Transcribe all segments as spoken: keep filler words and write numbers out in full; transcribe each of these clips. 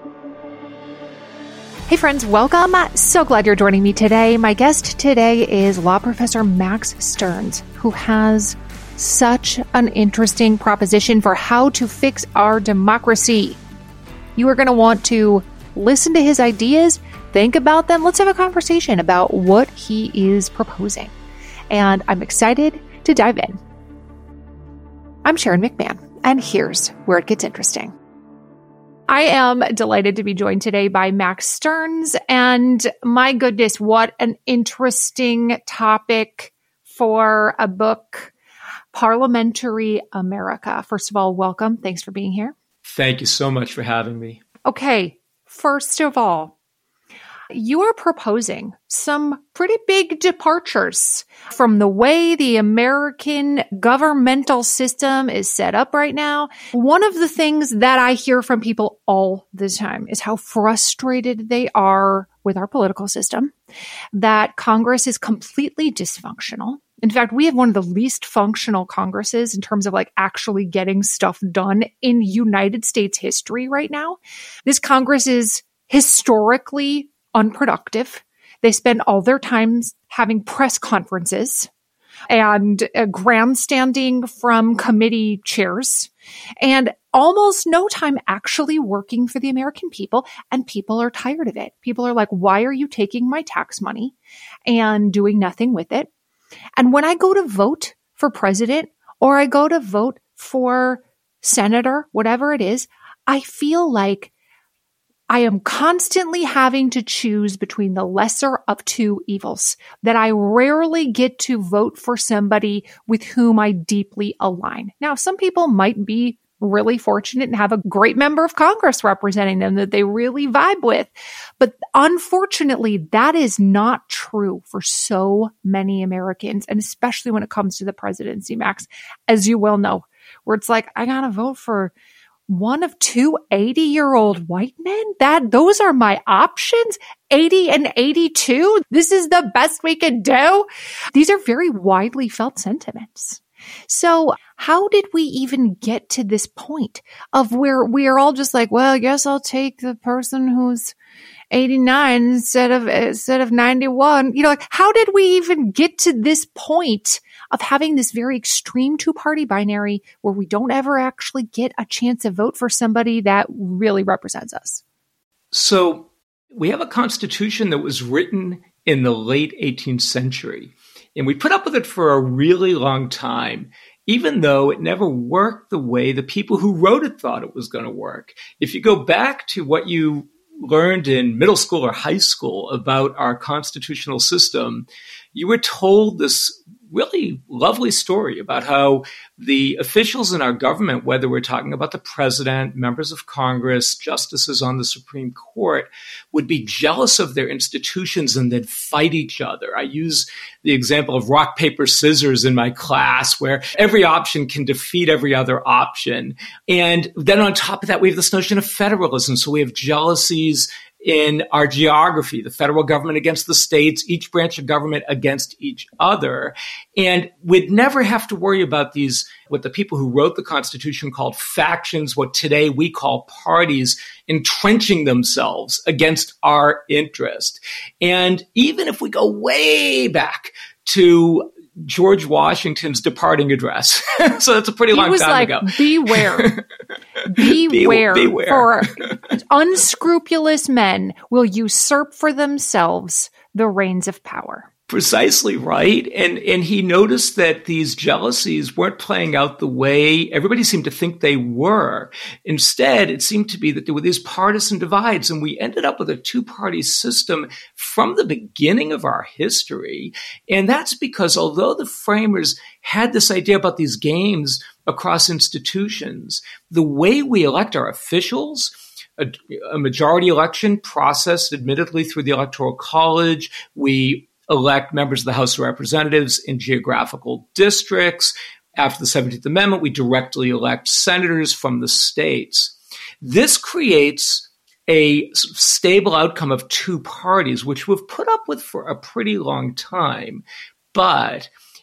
Hey friends, welcome. So glad you're joining me today. My guest today is law professor Max Stearns, who has such an interesting proposition for how to fix our democracy. You are going to want to listen to his ideas, think about them. Let's have a conversation about what he is proposing. And I'm excited to dive in. I'm Sharon McMahon, and here's where it gets interesting. I am delighted to be joined today by Max Stearns, and my goodness, what an interesting topic for a book, Parliamentary America. First of all, welcome. Thanks for being here. Thank you so much for having me. Okay, first of all, you are proposing some pretty big departures from the way the American governmental system is set up right now. One of the things that I hear from people all the time is how frustrated they are with our political system, that Congress is completely dysfunctional. In fact, we have one of the least functional Congresses in terms of like actually getting stuff done in United States history right now. This Congress is historically unproductive. They spend all their time having press conferences and uh, grandstanding from committee chairs and almost no time actually working for the American people. And people are tired of it. People are like, why are you taking my tax money and doing nothing with it? And when I go to vote for president or I go to vote for senator, whatever it is, I feel like I am constantly having to choose between the lesser of two evils, that I rarely get to vote for somebody with whom I deeply align. Now, some people might be really fortunate and have a great member of Congress representing them that they really vibe with. But unfortunately, that is not true for so many Americans, and especially when it comes to the presidency, Max, as you well know, where it's like, I gotta vote for one of two eighty-year-old white men? That those are my options? eighty and eighty-two? This is the best we can do? These are very widely felt sentiments. So how did we even get to this point of where we are all just like, well, I guess I'll take the person who's eighty-nine instead of instead of ninety-one? You know, like, how did we even get to this point of having this very extreme two-party binary where we don't ever actually get a chance to vote for somebody that really represents us? So we have a constitution that was written in the late eighteenth century, and we put up with it for a really long time, even though it never worked the way the people who wrote it thought it was going to work. If you go back to what you learned in middle school or high school about our constitutional system, you were told this really lovely story about how the officials in our government, whether we're talking about the president, members of Congress, justices on the Supreme Court, would be jealous of their institutions and they'd fight each other. I use the example of rock, paper, scissors in my class, where every option can defeat every other option. And then on top of that, we have this notion of federalism. So we have jealousies in our geography, the federal government against the states, each branch of government against each other. And we'd never have to worry about these, what the people who wrote the Constitution called factions, what today we call parties, entrenching themselves against our interest. And even if we go way back to George Washington's departing address. So that's a pretty long time like, ago. Beware. Beware. Beware. For unscrupulous men will usurp for themselves the reins of power. Precisely right. And and he noticed that these jealousies weren't playing out the way everybody seemed to think they were. Instead, it seemed to be that there were these partisan divides, and we ended up with a two-party system from the beginning of our history. And that's because although the framers had this idea about these games across institutions, the way we elect our officials, a, a majority election processed admittedly through the Electoral College, we elect members of the House of Representatives in geographical districts. After the seventeenth Amendment, we directly elect senators from the states. This creates a stable outcome of two parties, which we've put up with for a pretty long time. But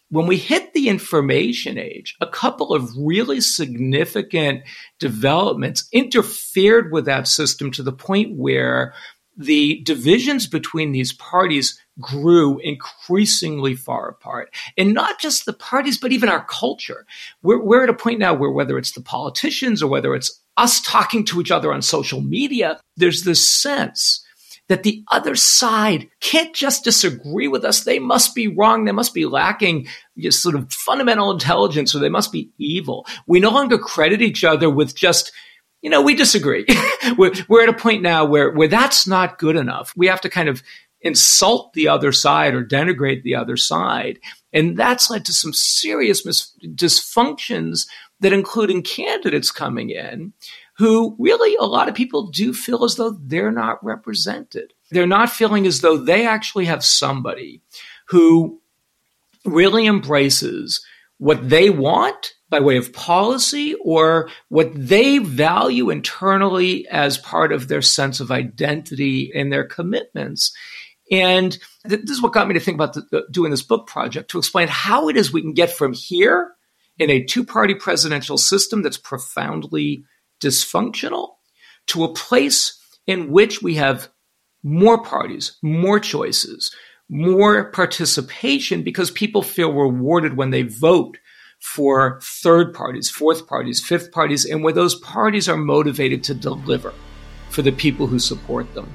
when we hit the information age, a couple of really significant developments interfered with that system to the point where the divisions between these parties grew increasingly far apart. And not just the parties, but even our culture. We're, we're at a point now where whether it's the politicians or whether it's us talking to each other on social media, there's this sense that the other side can't just disagree with us. They must be wrong. They must be lacking just sort of fundamental intelligence, or they must be evil. We no longer credit each other with just, you know, we disagree. we're, we're at a point now where, where that's not good enough. We have to kind of insult the other side or denigrate the other side. And that's led to some serious mis- dysfunctions that including candidates coming in who really a lot of people do feel as though they're not represented. They're not feeling as though they actually have somebody who really embraces what they want by way of policy or what they value internally as part of their sense of identity and their commitments. And th- this is what got me to think about the, the, doing this book project, to explain how it is we can get from here in a two-party presidential system that's profoundly dysfunctional to a place in which we have more parties, more choices, more participation, because people feel rewarded when they vote for third parties, fourth parties, fifth parties, and where those parties are motivated to deliver for the people who support them.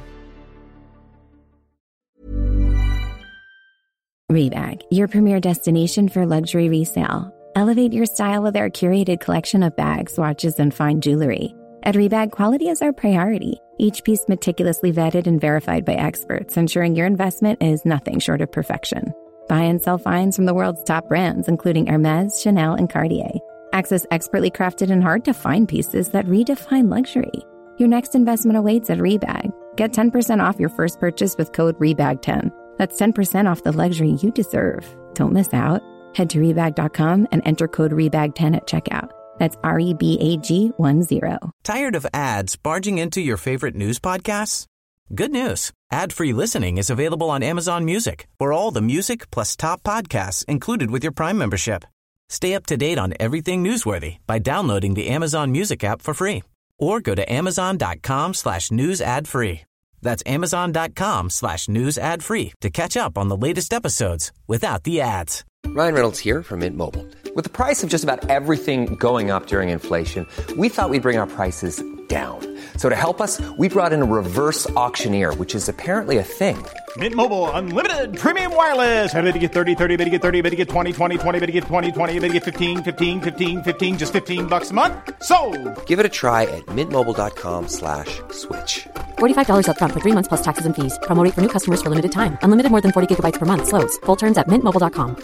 Rebag, your premier destination for luxury resale. Elevate your style with our curated collection of bags, watches, and fine jewelry. At Rebag, quality is our priority. Each piece meticulously vetted and verified by experts, ensuring your investment is nothing short of perfection. Buy and sell finds from the world's top brands, including Hermes, Chanel, and Cartier. Access expertly crafted and hard-to-find pieces that redefine luxury. Your next investment awaits at Rebag. Get ten percent off your first purchase with code rebag ten. That's ten percent off the luxury you deserve. Don't miss out. Head to rebag dot com and enter code rebag ten at checkout. That's R E B A G one zero. Tired of ads barging into your favorite news podcasts? Good news. Ad-free listening is available on Amazon Music for all the music plus top podcasts included with your Prime membership. Stay up to date on everything newsworthy by downloading the Amazon Music app for free or go to amazon.com slash news ad free. That's amazon.com slash news ad free to catch up on the latest episodes without the ads. Ryan Reynolds here from Mint Mobile. With the price of just about everything going up during inflation, we thought we'd bring our prices down. So to help us, we brought in a reverse auctioneer, which is apparently a thing. Mint Mobile Unlimited Premium Wireless. How to get thirty, thirty, how to get thirty, how to get twenty, twenty, twenty, how to get twenty, twenty, how to get fifteen, fifteen, fifteen, fifteen, just fifteen bucks a month? Sold! Give it a try at mintmobile.com slash switch. forty-five dollars up front for three months plus taxes and fees. Promo rate for new customers for limited time. Unlimited more than forty gigabytes per month. Slows full terms at mint mobile dot com.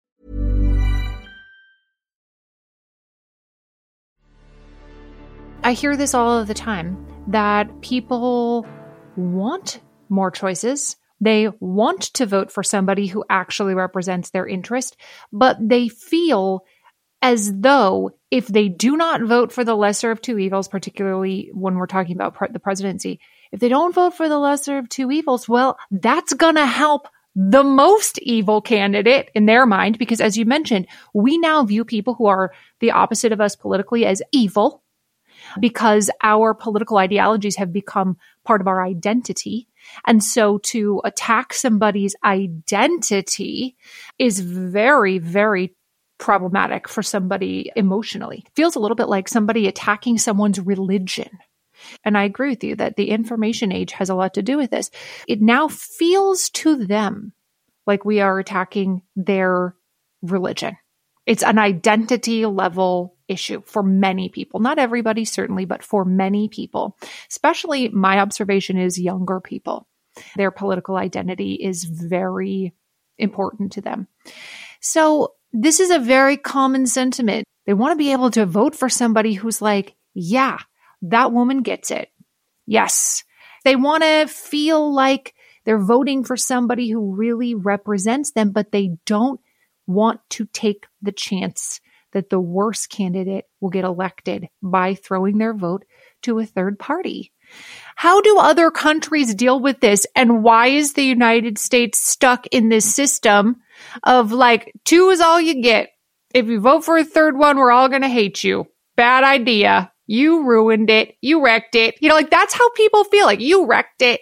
I hear this all of the time, that people want more choices. They want to vote for somebody who actually represents their interest, but they feel as though if they do not vote for the lesser of two evils, particularly when we're talking about pre- the presidency, if they don't vote for the lesser of two evils, well, that's going to help the most evil candidate in their mind, because as you mentioned, we now view people who are the opposite of us politically as evil, because our political ideologies have become part of our identity. And so to attack somebody's identity is very, very problematic for somebody emotionally. It feels a little bit like somebody attacking someone's religion. And I agree with you that the information age has a lot to do with this. It now feels to them like we are attacking their religion. It's an identity level issue for many people. Not everybody, certainly, but for many people. Especially my observation is younger people. Their political identity is very important to them. So this is a very common sentiment. They want to be able to vote for somebody who's like, yeah, that woman gets it. Yes. They want to feel like they're voting for somebody who really represents them, but they don't want to take the chance that the worst candidate will get elected by throwing their vote to a third party. How do other countries deal with this? And why is the United States stuck in this system of like, two is all you get. If you vote for a third one, we're all going to hate you. Bad idea. You ruined it. You wrecked it. You know, like that's how people feel, like you wrecked it.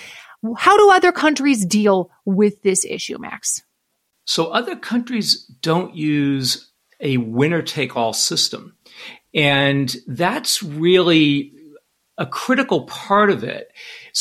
How do other countries deal with this issue, Max? So other countries don't use a winner-take-all system. And that's really a critical part of it.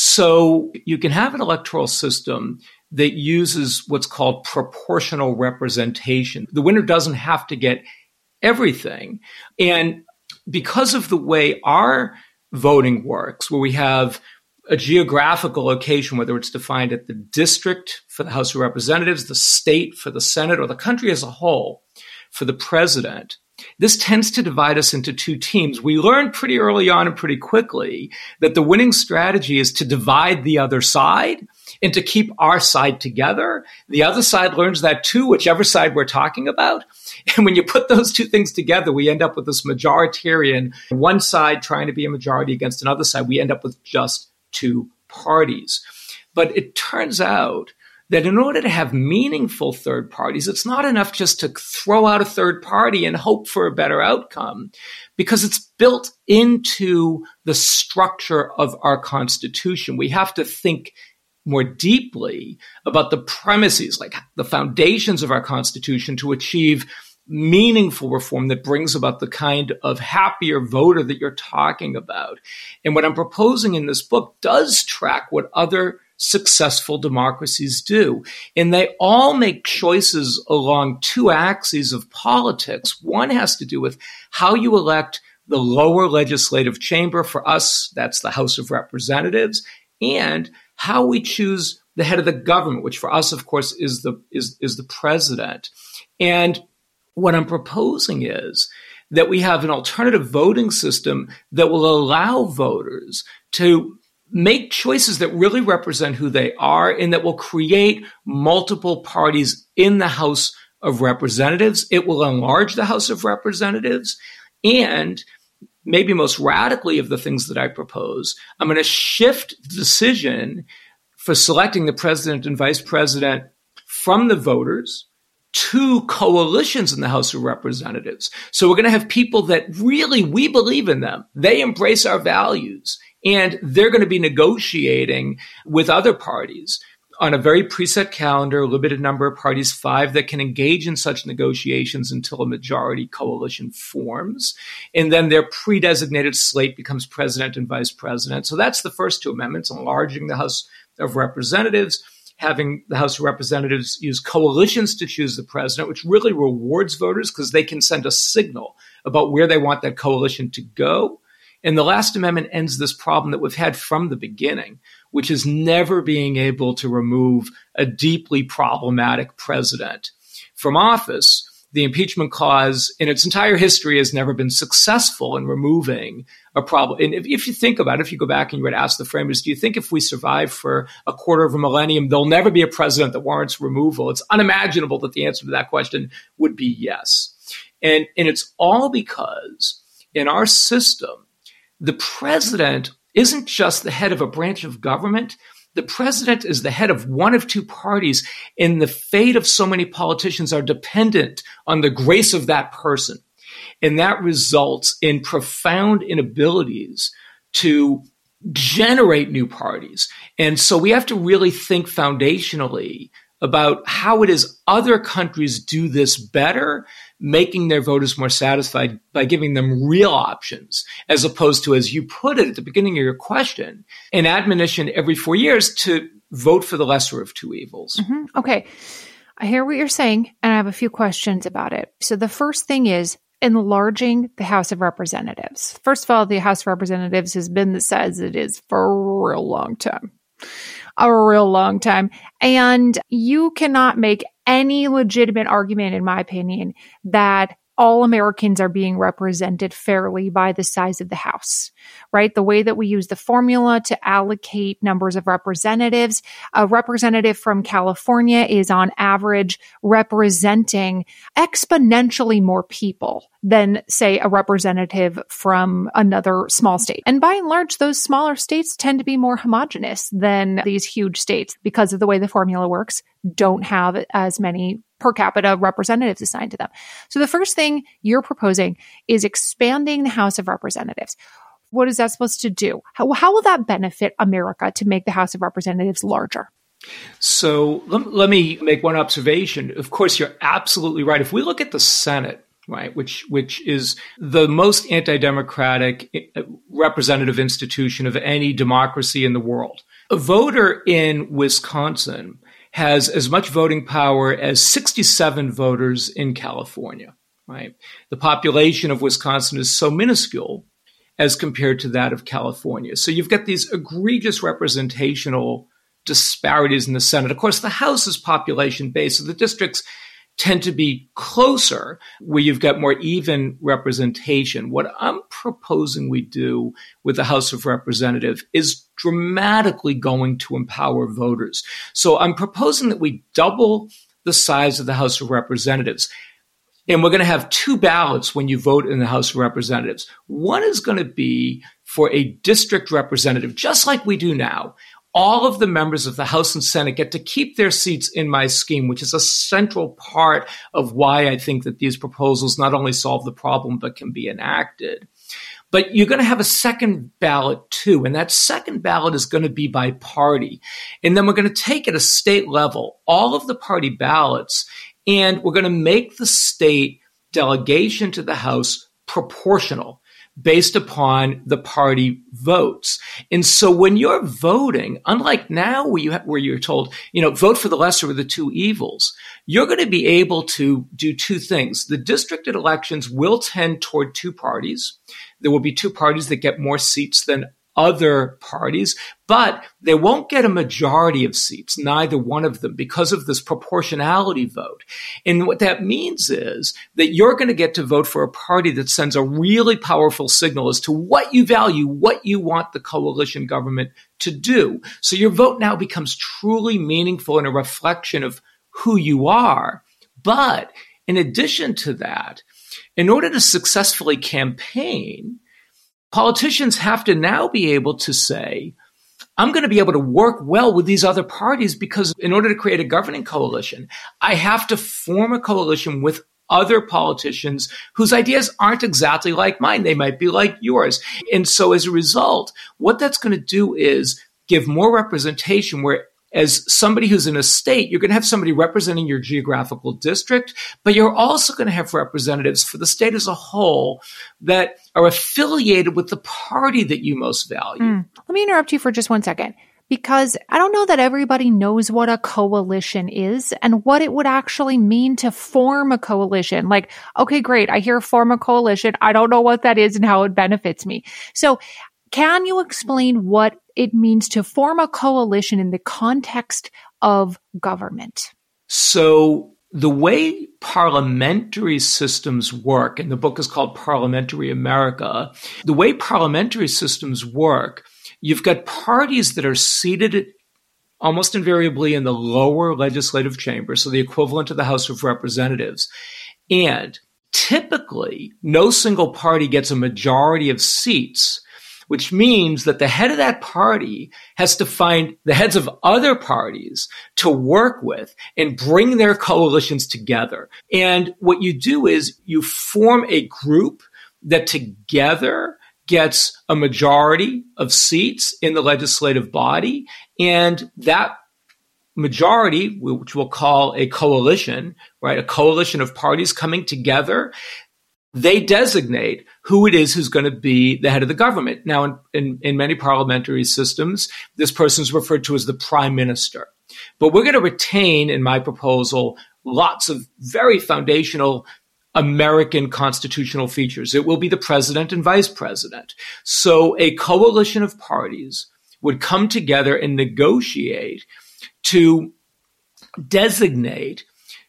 So you can have an electoral system that uses what's called proportional representation. The winner doesn't have to get everything. And because of the way our voting works, where we have a geographical location, whether it's defined at the district for the House of Representatives, the state for the Senate, or the country as a whole for the president, this tends to divide us into two teams. We learned pretty early on and pretty quickly that the winning strategy is to divide the other side and to keep our side together. The other side learns that too, whichever side we're talking about. And when you put those two things together, we end up with this majoritarian, one side trying to be a majority against another side. We end up with just two parties. But it turns out that in order to have meaningful third parties, it's not enough just to throw out a third party and hope for a better outcome, because it's built into the structure of our Constitution. We have to think more deeply about the premises, like the foundations of our Constitution, to achieve meaningful reform that brings about the kind of happier voter that you're talking about. And what I'm proposing in this book does track what other successful democracies do. And they all make choices along two axes of politics. One has to do with how you elect the lower legislative chamber. For us, that's the House of Representatives, and how we choose the head of the government, which for us, of course, is the is is the president. And what I'm proposing is that we have an alternative voting system that will allow voters to make choices that really represent who they are, and that will create multiple parties in the House of Representatives. It will enlarge the House of Representatives. And maybe most radically of the things that I propose, I'm going to shift the decision for selecting the president and vice president from the voters to coalitions in the House of Representatives. So we're going to have people that really, we believe in them. They embrace our values, and they're going to be negotiating with other parties on a very preset calendar, a limited number of parties, five that can engage in such negotiations until a majority coalition forms. And then their pre-designated slate becomes president and vice president. So that's the first two amendments, enlarging the House of Representatives, having the House of Representatives use coalitions to choose the president, which really rewards voters because they can send a signal about where they want that coalition to go. And the last amendment ends this problem that we've had from the beginning, which is never being able to remove a deeply problematic president from office. The impeachment clause in its entire history has never been successful in removing a problem. And if, if you think about it, if you go back and you would ask the framers, do you think if we survive for a quarter of a millennium, there'll never be a president that warrants removal? It's unimaginable that the answer to that question would be yes. And, and it's all because in our system, the president isn't just the head of a branch of government. The president is the head of one of two parties, and the fate of so many politicians are dependent on the grace of that person. And that results in profound inabilities to generate new parties. And so we have to really think foundationally about how it is other countries do this better, making their voters more satisfied by giving them real options, as opposed to, as you put it at the beginning of your question, an admonition every four years to vote for the lesser of two evils. Mm-hmm. Okay. I hear what you're saying, and I have a few questions about it. So the first thing is enlarging the House of Representatives. First of all, the House of Representatives has been the size it is for a real long time. A real long time. And you cannot make any legitimate argument, in my opinion, that all Americans are being represented fairly by the size of the House, right? The way that we use the formula to allocate numbers of representatives, a representative from California is on average representing exponentially more people than, say, a representative from another small state. And by and large, those smaller states tend to be more homogenous than these huge states because of the way the formula works, don't have as many per capita representatives assigned to them. So the first thing you're proposing is expanding the House of Representatives. What is that supposed to do? How, how will that benefit America to make the House of Representatives larger? So let, let me make one observation. Of course, you're absolutely right. If we look at the Senate, right, which which is the most anti-democratic representative institution of any democracy in the world, a voter in Wisconsin has as much voting power as sixty-seven voters in California, right? The population of Wisconsin is so minuscule as compared to that of California. So you've got these egregious representational disparities in the Senate. Of course, the House is population-based, so the districts tend to be closer, where you've got more even representation. What I'm proposing we do with the House of Representatives is dramatically going to empower voters. So I'm proposing that we double the size of the House of Representatives. And we're going to have two ballots when you vote in the House of Representatives. One is going to be for a district representative, just like we do now. All of the members of the House and Senate get to keep their seats in my scheme, which is a central part of why I think that these proposals not only solve the problem, but can be enacted. But you're going to have a second ballot too. And that second ballot is going to be by party. And then we're going to take at a state level all of the party ballots, and we're going to make the state delegation to the House proportional, based upon the party votes. And so when you're voting, unlike now where, you ha- where you're told, you know, vote for the lesser of the two evils, you're going to be able to do two things. The districted elections will tend toward two parties. There will be two parties that get more seats than other parties, but they won't get a majority of seats, neither one of them, because of this proportionality vote. And what that means is that you're going to get to vote for a party that sends a really powerful signal as to what you value, what you want the coalition government to do. So your vote now becomes truly meaningful and a reflection of who you are. But in addition to that, in order to successfully campaign, politicians have to now be able to say, I'm going to be able to work well with these other parties because in order to create a governing coalition, I have to form a coalition with other politicians whose ideas aren't exactly like mine. They might be like yours. And so as a result, what that's going to do is give more representation where as somebody who's in a state, you're going to have somebody representing your geographical district, but you're also going to have representatives for the state as a whole that are affiliated with the party that you most value. Mm. Let me interrupt you for just one second, because I don't know that everybody knows what a coalition is and what it would actually mean to form a coalition. Like, okay, great. I hear form a coalition. I don't know what that is and how it benefits me. So can you explain what it means to form a coalition in the context of government? So the way parliamentary systems work, and the book is called Parliamentary America, the way parliamentary systems work, you've got parties that are seated almost invariably in the lower legislative chamber, so the equivalent of the House of Representatives. And typically, no single party gets a majority of seats, which means that the head of that party has to find the heads of other parties to work with and bring their coalitions together. And what you do is you form a group that together gets a majority of seats in the legislative body. And that majority, which we'll call a coalition, right, a coalition of parties coming together, they designate who it is who's going to be the head of the government. Now, in, in, in many parliamentary systems, this person is referred to as the prime minister. But we're going to retain, in my proposal, lots of very foundational American constitutional features. It will be the president and vice president. So a coalition of parties would come together and negotiate to designate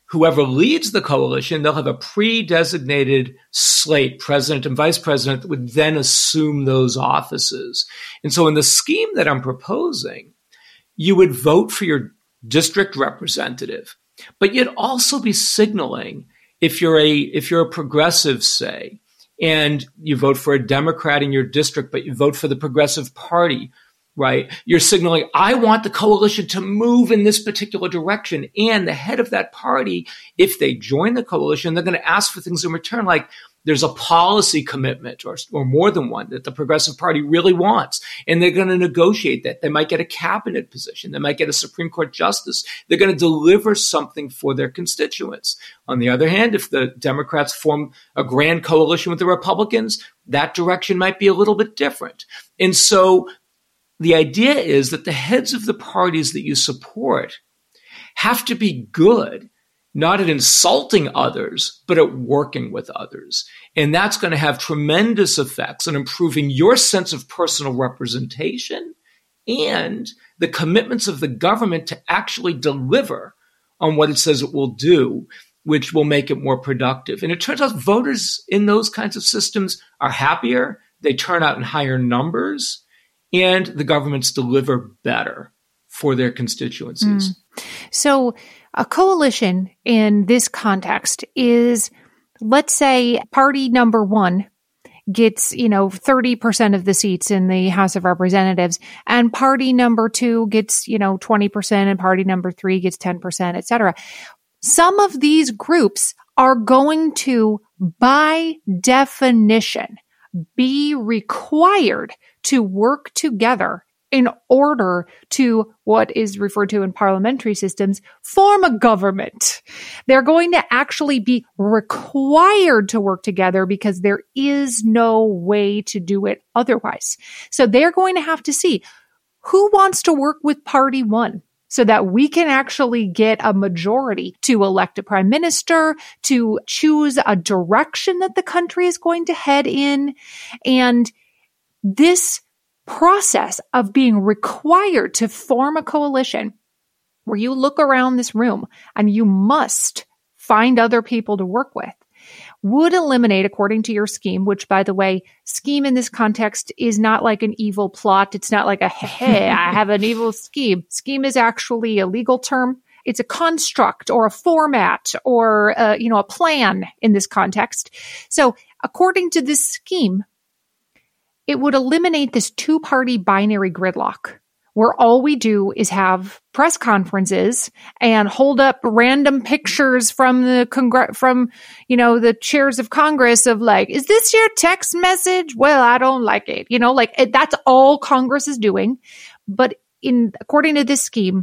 whoever leads the coalition, they'll have a pre-designated slate, president and vice president, that would then assume those offices. And so in the scheme that I'm proposing, you would vote for your district representative, but you'd also be signaling if you're a, if you're a progressive, say, and you vote for a Democrat in your district, but you vote for the Progressive Party, right? You're signaling, I want the coalition to move in this particular direction. And the head of that party, if they join the coalition, they're going to ask for things in return, like there's a policy commitment or, or more than one that the Progressive Party really wants. And they're going to negotiate that. They might get a cabinet position. They might get a Supreme Court justice. They're going to deliver something for their constituents. On the other hand, if the Democrats form a grand coalition with the Republicans, that direction might be a little bit different. And so the idea is that the heads of the parties that you support have to be good, not at insulting others, but at working with others. And that's going to have tremendous effects on improving your sense of personal representation and the commitments of the government to actually deliver on what it says it will do, which will make it more productive. And it turns out voters in those kinds of systems are happier. They turn out in higher numbers, and the governments deliver better for their constituencies. Mm. So a coalition in this context is, let's say party number one gets, you know, thirty percent of the seats in the House of Representatives, and party number two gets, you know, twenty percent, and party number three gets ten percent, et cetera. Some of these groups are going to, by definition, be required to work together in order to, what is referred to in parliamentary systems, form a government. They're going to actually be required to work together because there is no way to do it otherwise. So they're going to have to see who wants to work with party one, so that we can actually get a majority to elect a prime minister, to choose a direction that the country is going to head in. And this process of being required to form a coalition, where you look around this room and you must find other people to work with, would eliminate, according to your scheme, which, by the way, scheme in this context is not like an evil plot. It's not like a, hey, I have an evil scheme. Scheme is actually a legal term. It's a construct or a format or, uh, you know, a plan in this context. So according to this scheme, it would eliminate this two-party binary gridlock, where all we do is have press conferences and hold up random pictures from the congr- from, you know, the chairs of Congress of like, is this your text message? Well, I don't like it. You know, like it, that's all Congress is doing. But in according to this scheme,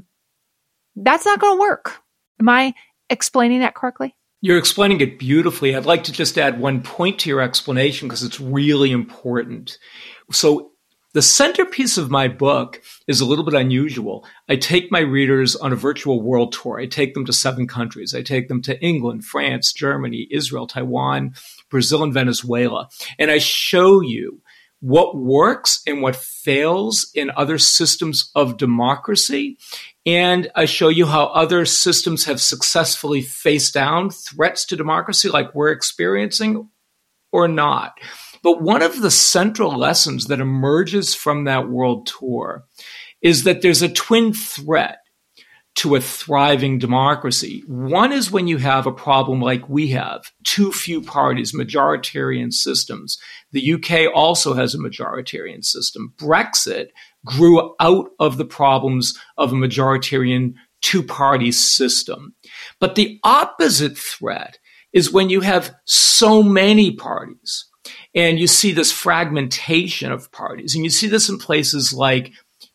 that's not going to work. Am I explaining that correctly? You're explaining it beautifully. I'd like to just add one point to your explanation because it's really important. So the centerpiece of my book is a little bit unusual. I take my readers on a virtual world tour. I take them to seven countries. I take them to England, France, Germany, Israel, Taiwan, Brazil, and Venezuela. And I show you what works and what fails in other systems of democracy. And I show you how other systems have successfully faced down threats to democracy like we're experiencing or not. But one of the central lessons that emerges from that world tour is that there's a twin threat to a thriving democracy. One is when you have a problem like we have, too few parties, majoritarian systems. The U K also has a majoritarian system. Brexit grew out of the problems of a majoritarian two-party system. But the opposite threat is when you have so many parties and you see this fragmentation of parties. And you see this in places like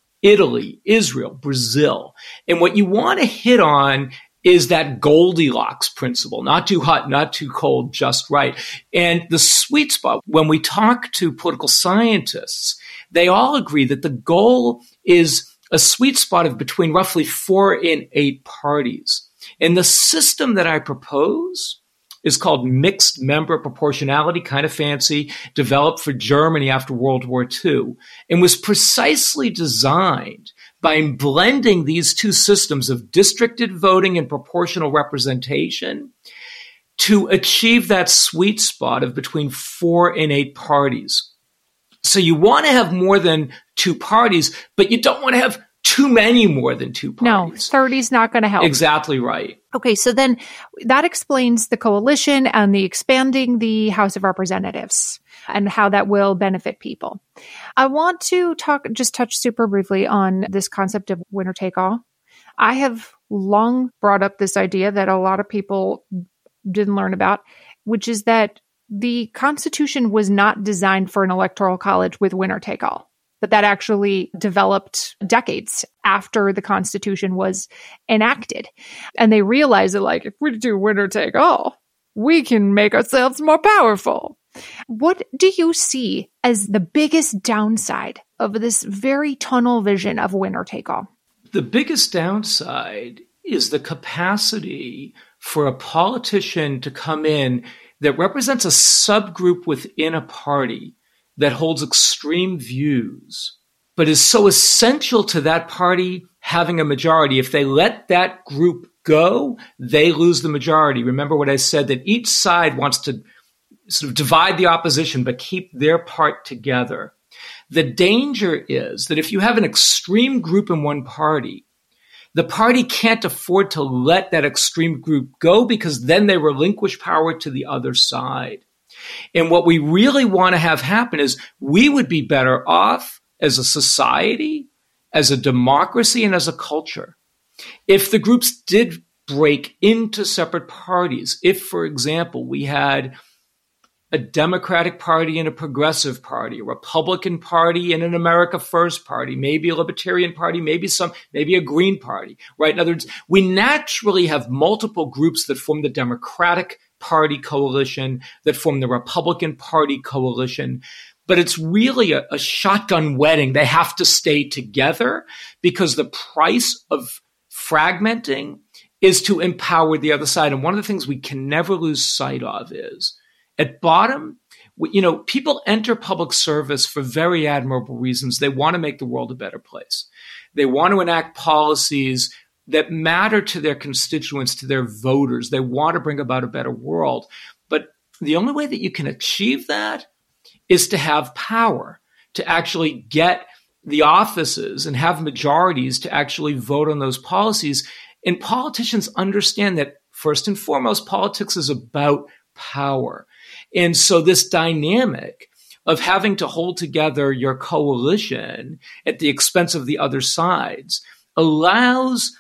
Italy, Israel, Brazil. And what you want to hit on is that Goldilocks principle, not too hot, not too cold, just right. And the sweet spot, when we talk to political scientists, they all agree that the goal is a sweet spot of between roughly four and eight parties. And the system that I propose is called mixed member proportionality, kind of fancy, developed for Germany after World War Two, and was precisely designed by blending these two systems of districted voting and proportional representation to achieve that sweet spot of between four and eight parties. So you want to have more than two parties, but you don't want to have too many more than two parties. No, thirty is not going to help. Exactly right. Okay, so then that explains the coalition and the expanding the House of Representatives and how that will benefit people. I want to talk, just touch super briefly on this concept of winner take all. I have long brought up this idea that a lot of people didn't learn about, which is that the Constitution was not designed for an electoral college with winner take all. But that actually developed decades after the Constitution was enacted. And they realized that, like, if we do winner take all, we can make ourselves more powerful. What do you see as the biggest downside of this very tunnel vision of winner take all? The biggest downside is the capacity for a politician to come in that represents a subgroup within a party that holds extreme views, but is so essential to that party having a majority. If they let that group go, they lose the majority. Remember what I said, that each side wants to sort of divide the opposition, but keep their part together. The danger is that if you have an extreme group in one party, the party can't afford to let that extreme group go, because then they relinquish power to the other side. And what we really want to have happen is we would be better off as a society, as a democracy, and as a culture if the groups did break into separate parties. If, for example, we had a Democratic Party and a Progressive Party, a Republican Party and an America First Party, maybe a Libertarian Party, maybe some, maybe a Green Party, right? In other words, we naturally have multiple groups that form the Democratic Party coalition, that form the Republican Party coalition. But it's really a, a shotgun wedding. They have to stay together because the price of fragmenting is to empower the other side. And one of the things we can never lose sight of is, at bottom, you know, people enter public service for very admirable reasons. They want to make the world a better place. They want to enact policies that matter to their constituents, to their voters. They want to bring about a better world. But the only way that you can achieve that is to have power, to actually get the offices and have majorities to actually vote on those policies. And politicians understand that, first and foremost, politics is about power. And so this dynamic of having to hold together your coalition at the expense of the other sides allows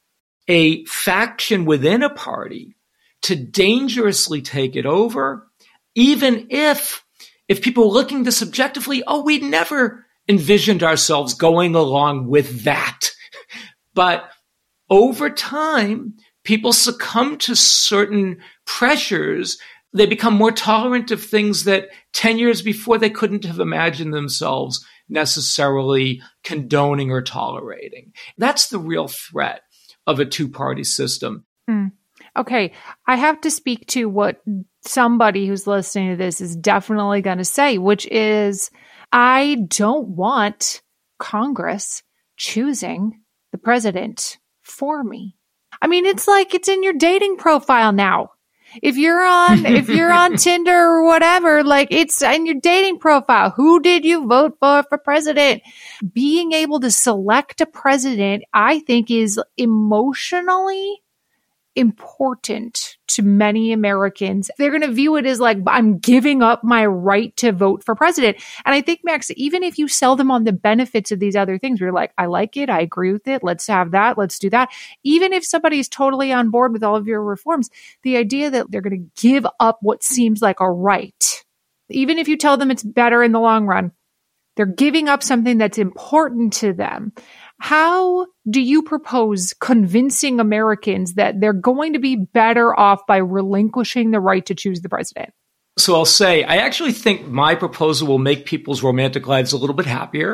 a faction within a party to dangerously take it over, even if, if people are looking at this objectively, oh, we never envisioned ourselves going along with that. But over time, people succumb to certain pressures. They become more tolerant of things that ten years before they couldn't have imagined themselves necessarily condoning or tolerating. That's the real threat of a two-party system. Mm. Okay, I have to speak to what somebody who's listening to this is definitely going to say, which is, I don't want Congress choosing the president for me. I mean, it's like it's in your dating profile now. If you're on, if you're on Tinder or whatever, like it's in your dating profile. Who did you vote for for president? Being able to select a president, I think, is emotionally important to many Americans. They're going to view it as like, I'm giving up my right to vote for president. And I think, Max, even if you sell them on the benefits of these other things, you're like, I like it. I agree with it. Let's have that. Let's do that. Even if somebody's totally on board with all of your reforms, the idea that they're going to give up what seems like a right, even if you tell them it's better in the long run, they're giving up something that's important to them. How do you propose convincing Americans that they're going to be better off by relinquishing the right to choose the president? So I'll say, I actually think my proposal will make people's romantic lives a little bit happier,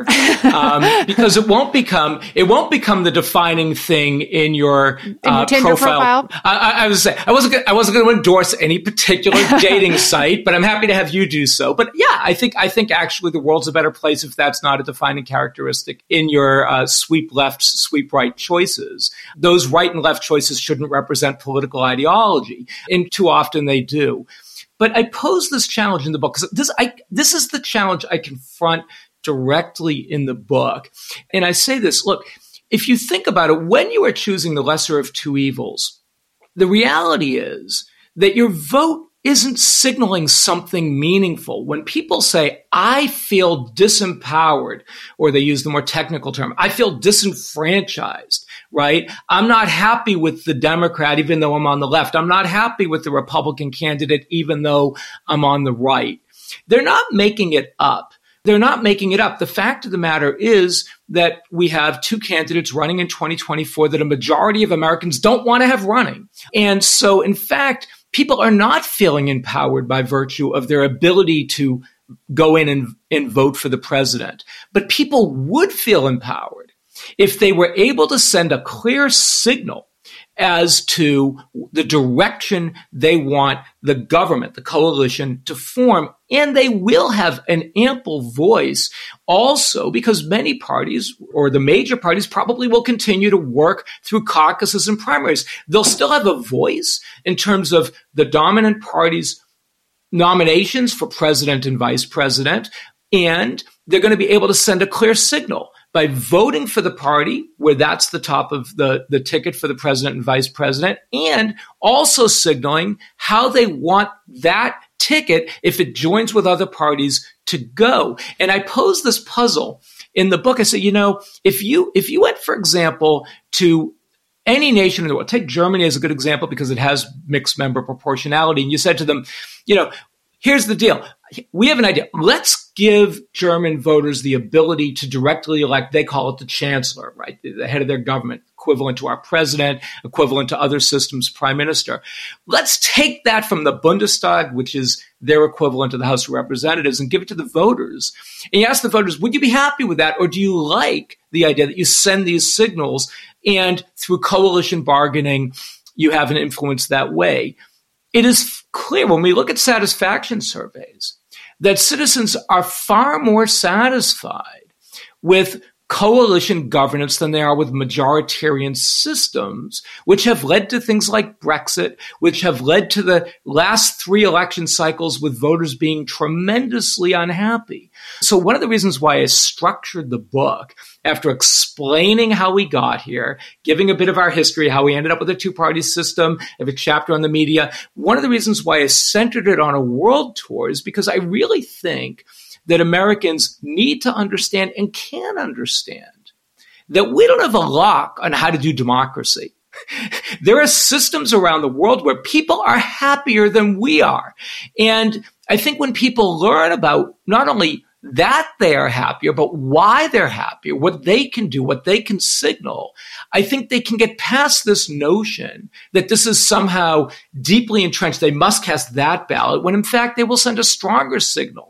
um, because it won't become it won't become the defining thing in your, in uh, your Tinder profile. profile? I, I, I was saying I wasn't gonna, I wasn't going to endorse any particular dating site, but I'm happy to have you do so. But yeah, I think I think actually the world's a better place if that's not a defining characteristic in your uh, sweep left, sweep right choices. Those right and left choices shouldn't represent political ideology, and too often they do. But I pose this challenge in the book because this, I, this is the challenge I confront directly in the book. And I say this, look, if you think about it, when you are choosing the lesser of two evils, the reality is that your vote isn't signaling something meaningful. When people say, I feel disempowered, or they use the more technical term, I feel disenfranchised, right? I'm not happy with the Democrat, even though I'm on the left. I'm not happy with the Republican candidate, even though I'm on the right. They're not making it up. They're not making it up. The fact of the matter is that we have two candidates running in twenty twenty-four that a majority of Americans don't want to have running. And so, in fact, people are not feeling empowered by virtue of their ability to go in and, and vote for the president. But people would feel empowered if they were able to send a clear signal as to the direction they want the government, the coalition, to form. And they will have an ample voice also because many parties, or the major parties, probably will continue to work through caucuses and primaries. They'll still have a voice in terms of the dominant party's nominations for president and vice president, and they're going to be able to send a clear signal by voting for the party where that's the top of the, the ticket for the president and vice president, and also signaling how they want that ticket, if it joins with other parties, to go. And I pose this puzzle in the book. I say, you know, if you if you went, for example, to any nation in the world, take Germany as a good example because it has mixed member proportionality, and you said to them, you know, here's the deal. We have an idea. Let's give German voters the ability to directly elect, they call it the chancellor, right? The head of their government, equivalent to our president, equivalent to other systems, prime minister. Let's take that from the Bundestag, which is their equivalent to the House of Representatives, and give it to the voters. And you ask the voters, would you be happy with that? Or do you like the idea that you send these signals and through coalition bargaining, you have an influence that way? It is clear when we look at satisfaction surveys that citizens are far more satisfied with coalition governance than they are with majoritarian systems, which have led to things like Brexit, which have led to the last three election cycles with voters being tremendously unhappy. So one of the reasons why I structured the book, after explaining how we got here, giving a bit of our history, how we ended up with a two-party system, I have a chapter on the media, one of the reasons why I centered it on a world tour is because I really think that Americans need to understand and can understand that we don't have a lock on how to do democracy. There are systems around the world where people are happier than we are. And I think when people learn about not only that they are happier, but why they're happier, what they can do, what they can signal, I think they can get past this notion that this is somehow deeply entrenched. They must cast that ballot, when in fact they will send a stronger signal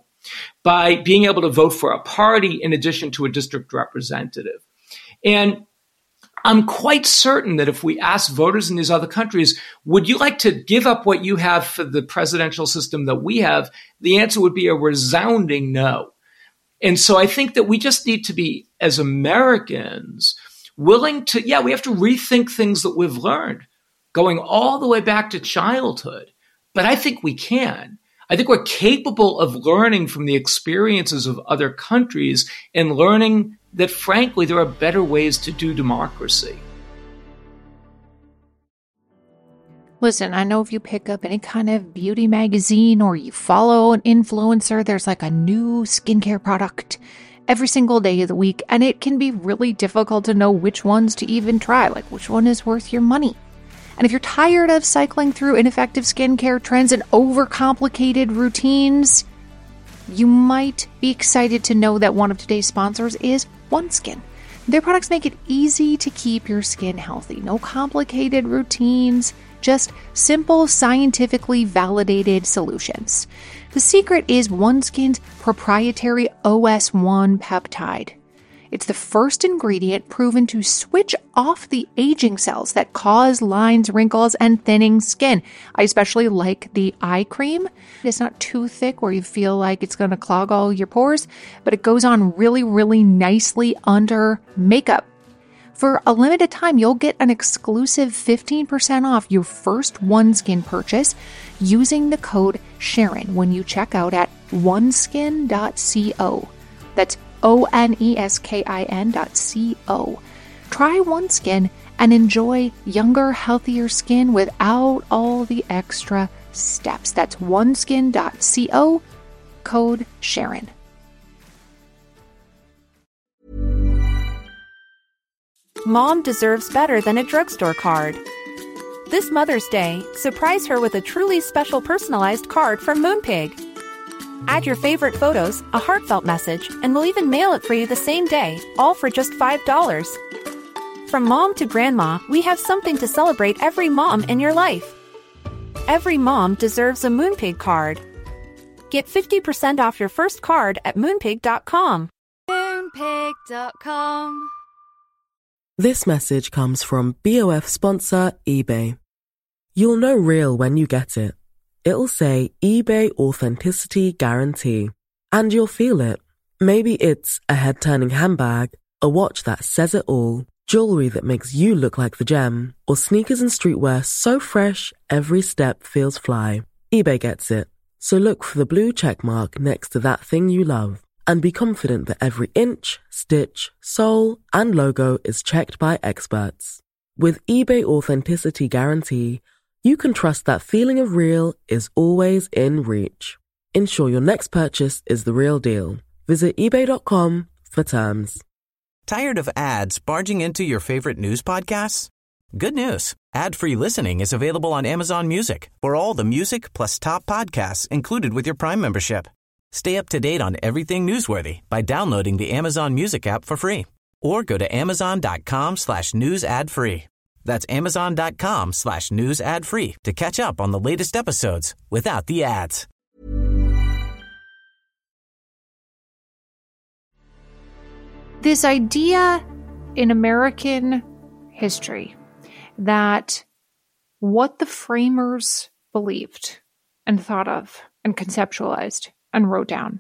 by being able to vote for a party in addition to a district representative. And I'm quite certain that if we ask voters in these other countries, would you like to give up what you have for the presidential system that we have? The answer would be a resounding no. And so I think that we just need to be, as Americans, willing to, yeah, we have to rethink things that we've learned, going all the way back to childhood. But I think we can. I think we're capable of learning from the experiences of other countries and learning that, frankly, there are better ways to do democracy. Listen, I know if you pick up any kind of beauty magazine or you follow an influencer, there's like a new skincare product every single day of the week, and it can be really difficult to know which ones to even try, like which one is worth your money. And if you're tired of cycling through ineffective skincare trends and overcomplicated routines, you might be excited to know that one of today's sponsors is OneSkin. Their products make it easy to keep your skin healthy. No complicated routines, Just simple, scientifically validated solutions. The secret is OneSkin's proprietary O S one peptide. It's the first ingredient proven to switch off the aging cells that cause lines, wrinkles, and thinning skin. I especially like the eye cream. It's not too thick where you feel like it's going to clog all your pores, but it goes on really, really nicely under makeup. For a limited time, you'll get an exclusive fifteen percent off your first OneSkin purchase using the code Sharon when you check out at oneskin dot co. That's O N E S K I N dot C O. Try OneSkin and enjoy younger, healthier skin without all the extra steps. That's oneskin dot co, code Sharon. Mom deserves better than a drugstore card. This Mother's Day, surprise her with a truly special personalized card from Moonpig. Add your favorite photos, a heartfelt message, and we'll even mail it for you the same day, all for just five dollars. From mom to grandma, we have something to celebrate every mom in your life. Every mom deserves a Moonpig card. Get fifty percent off your first card at moonpig dot com. moonpig dot com. This message comes from B O F sponsor eBay. You'll know real when you get it. It'll say eBay Authenticity Guarantee. And you'll feel it. Maybe it's a head-turning handbag, a watch that says it all, jewelry that makes you look like the gem, or sneakers and streetwear so fresh every step feels fly. eBay gets it. So look for the blue check mark next to that thing you love. And be confident that every inch, stitch, sole, and logo is checked by experts. With eBay Authenticity Guarantee, you can trust that feeling of real is always in reach. Ensure your next purchase is the real deal. Visit ebay dot com for terms. Tired of ads barging into your favorite news podcasts? Good news. Ad-free listening is available on Amazon Music for all the music plus top podcasts included with your Prime membership. Stay up to date on everything newsworthy by downloading the Amazon Music app for free or go to amazon.com slash news ad free. That's amazon.com slash news ad free to catch up on the latest episodes without the ads. This idea in American history that what the framers believed and thought of and conceptualized and wrote down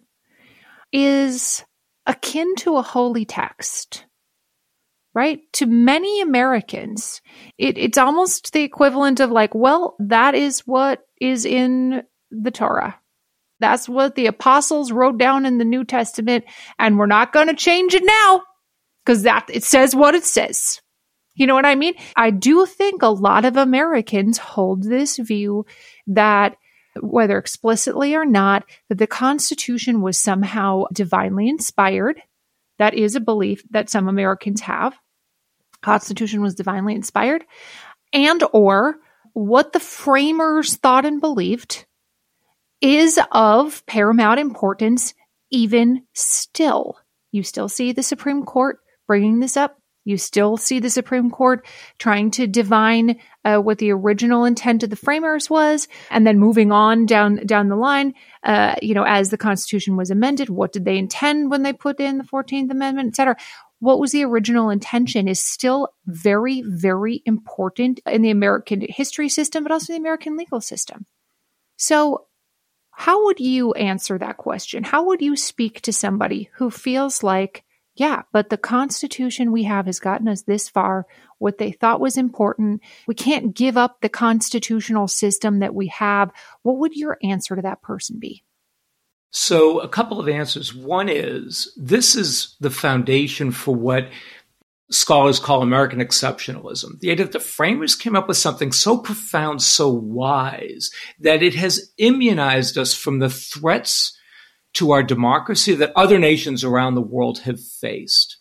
is akin to a holy text, right? To many Americans, it, it's almost the equivalent of like, well, that is what is in the Torah. That's what the apostles wrote down in the New Testament, and we're not going to change it now because that it says what it says. You know what I mean? I do think a lot of Americans hold this view that whether explicitly or not, that the Constitution was somehow divinely inspired. That is a belief that some Americans have. Constitution was divinely inspired. And or what the framers thought and believed is of paramount importance even still. You still see the Supreme Court bringing this up. You still see the Supreme Court trying to divine uh, what the original intent of the framers was, and then moving on down down the line, uh, you know, as the Constitution was amended, what did they intend when they put in the fourteenth Amendment, et cetera? What was the original intention is still very, very important in the American history system, but also the American legal system. So how would you answer that question? How would you speak to somebody who feels like, yeah, but the Constitution we have has gotten us this far, what they thought was important. We can't give up the constitutional system that we have. What would your answer to that person be? So a couple of answers. One is, this is the foundation for what scholars call American exceptionalism. The idea that the framers came up with something so profound, so wise, that it has immunized us from the threats to our democracy that other nations around the world have faced.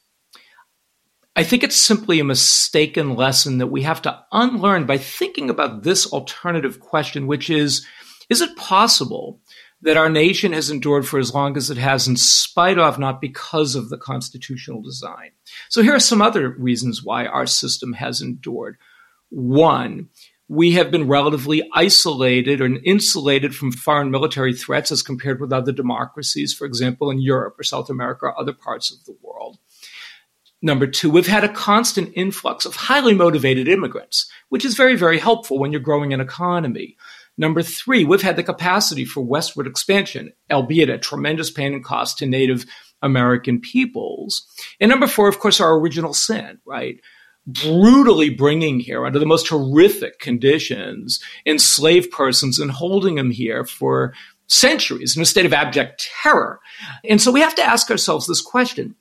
I think it's simply a mistaken lesson that we have to unlearn by thinking about this alternative question, which is, is it possible that our nation has endured for as long as it has in spite of, not because of, the constitutional design? So here are some other reasons why our system has endured. One, we have been relatively isolated or insulated from foreign military threats as compared with other democracies, for example, in Europe or South America or other parts of the world. Number two, we've had a constant influx of highly motivated immigrants, which is very, very helpful when you're growing an economy. Number three, we've had the capacity for westward expansion, albeit at tremendous pain and cost to Native American peoples. And number four, of course, our original sin, right? Brutally bringing here under the most horrific conditions enslaved persons and holding them here for centuries in a state of abject terror. And so we have to ask ourselves this question.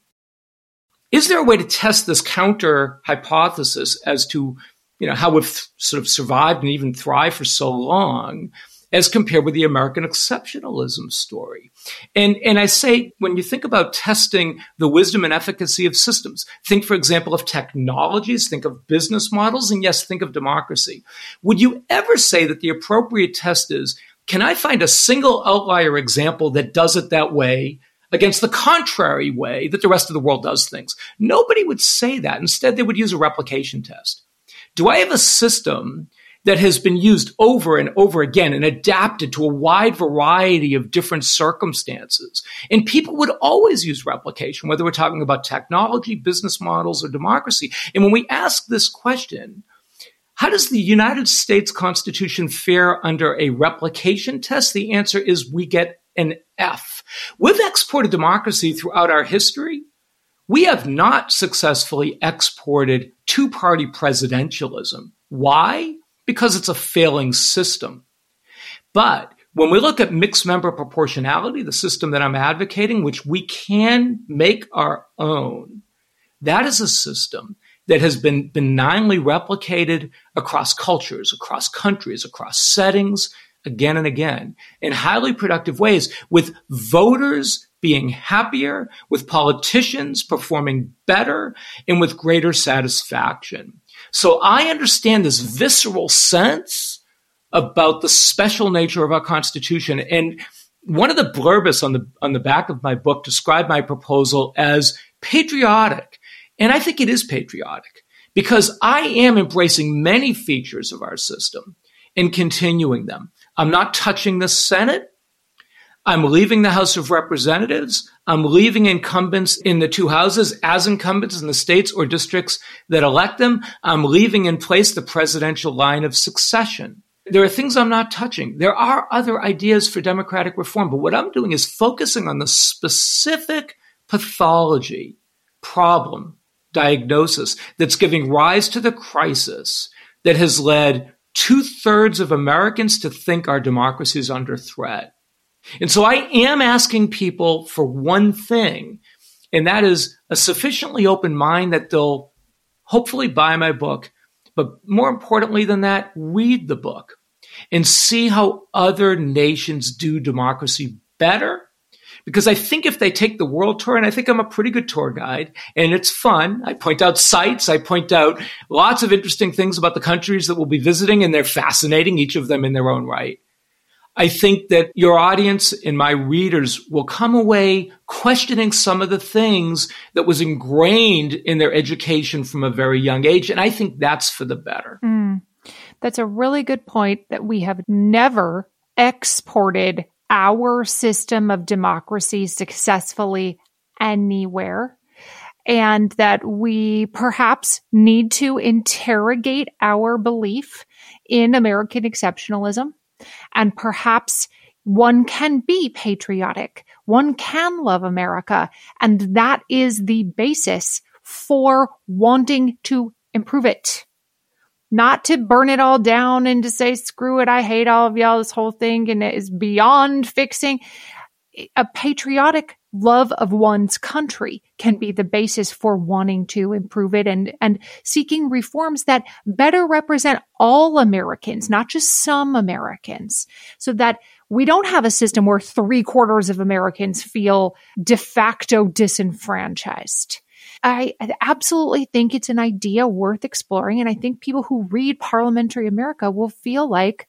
Is there a way to test this counter hypothesis as to, you know, how we've th- sort of survived and even thrived for so long as compared with the American exceptionalism story? And, and I say, when you think about testing the wisdom and efficacy of systems, think, for example, of technologies, think of business models, and yes, think of democracy. Would you ever say that the appropriate test is, can I find a single outlier example that does it that way against the contrary way that the rest of the world does things? Nobody would say that. Instead, they would use a replication test. Do I have a system that has been used over and over again and adapted to a wide variety of different circumstances? And people would always use replication, whether we're talking about technology, business models, or democracy. And when we ask this question, how does the United States Constitution fare under a replication test? The answer is we get an F. We've exported democracy throughout our history. We have not successfully exported two-party presidentialism. Why? Because it's a failing system. But when we look at mixed member proportionality, the system that I'm advocating, which we can make our own, that is a system that has been benignly replicated across cultures, across countries, across settings, again and again, in highly productive ways, with voters being happier, with politicians performing better, and with greater satisfaction. So I understand this visceral sense about the special nature of our Constitution. And one of the blurbs on the on the back of my book described my proposal as patriotic. And I think it is patriotic because I am embracing many features of our system and continuing them. I'm not touching the Senate. I'm leaving the House of Representatives. I'm leaving incumbents in the two houses as incumbents in the states or districts that elect them. I'm leaving in place the presidential line of succession. There are things I'm not touching. There are other ideas for democratic reform, but what I'm doing is focusing on the specific pathology, problem, diagnosis that's giving rise to the crisis that has led two-thirds of Americans to think our democracy is under threat. And so I am asking people for one thing, and that is a sufficiently open mind that they'll hopefully buy my book, but more importantly than that, read the book and see how other nations do democracy better. Because I think if they take the world tour, and I think I'm a pretty good tour guide, and it's fun. I point out sites. I point out lots of interesting things about the countries that we'll be visiting, and they're fascinating, each of them in their own right. I think that your audience and my readers will come away questioning some of the things that was ingrained in their education from a very young age, and I think that's for the better. Mm, that's a really good point, that we have never exported our system of democracy successfully anywhere, and that we perhaps need to interrogate our belief in American exceptionalism. And perhaps one can be patriotic. One can love America. And that is the basis for wanting to improve it. Not to burn it all down and to say, screw it, I hate all of y'all, this whole thing, and it is beyond fixing. A patriotic love of one's country can be the basis for wanting to improve it and, and seeking reforms that better represent all Americans, not just some Americans, so that we don't have a system where three quarters of Americans feel de facto disenfranchised. I absolutely think it's an idea worth exploring, and I think people who read Parliamentary America will feel like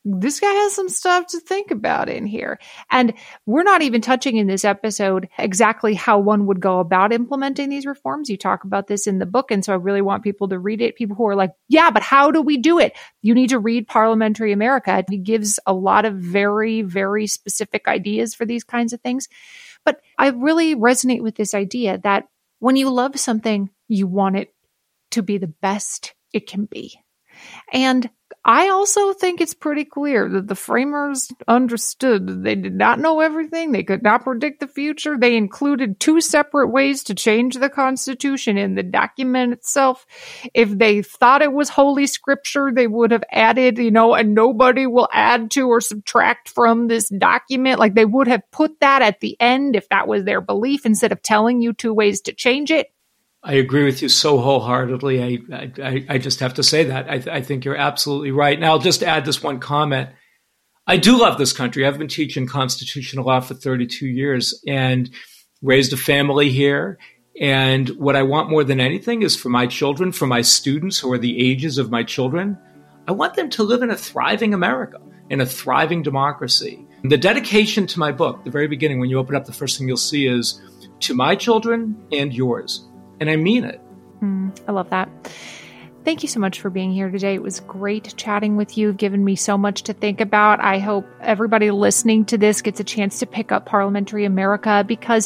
this guy has some stuff to think about in here. And we're not even touching in this episode exactly how one would go about implementing these reforms. You talk about this in the book. And so I really want people to read it. People who are like, yeah, but how do we do it? You need to read Parliamentary America. He gives a lot of very, very specific ideas for these kinds of things. But I really resonate with this idea that when you love something, you want it to be the best it can be. And I also think it's pretty clear that the framers understood that they did not know everything. They could not predict the future. They included two separate ways to change the Constitution in the document itself. If they thought it was Holy Scripture, they would have added, you know, and nobody will add to or subtract from this document. Like they would have put that at the end if that was their belief instead of telling you two ways to change it. I agree with you so wholeheartedly. I I, I just have to say that. I, I think you're absolutely right. And I'll just add this one comment. I do love this country. I've been teaching constitutional law for thirty-two years and raised a family here. And what I want more than anything is for my children, for my students who are the ages of my children, I want them to live in a thriving America, in a thriving democracy. The dedication to my book, the very beginning, when you open up, the first thing you'll see is to my children and yours. And I mean it. Mm, I love that. Thank you so much for being here today. It was great chatting with you, given me so much to think about. I hope everybody listening to this gets a chance to pick up Parliamentary America because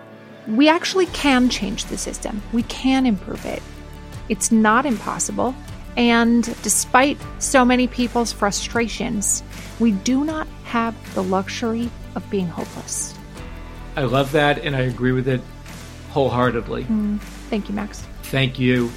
we actually can change the system. We can improve it. It's not impossible. And despite so many people's frustrations, we do not have the luxury of being hopeless. I love that, and I agree with it wholeheartedly. Mm, thank you, Max. Thank you.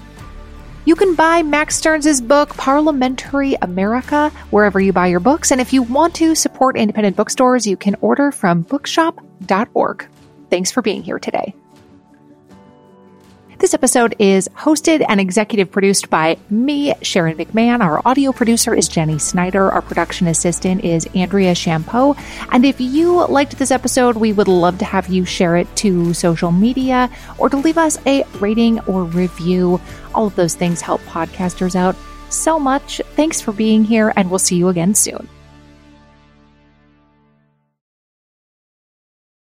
You can buy Max Stearns' book, Parliamentary America, wherever you buy your books. And if you want to support independent bookstores, you can order from bookshop dot org. Thanks for being here today. This episode is hosted and executive produced by me, Sharon McMahon. Our audio producer is Jenny Snyder. Our production assistant is Andrea Champeau. And if you liked this episode, we would love to have you share it to social media or to leave us a rating or review. All of those things help podcasters out so much. Thanks for being here, and we'll see you again soon.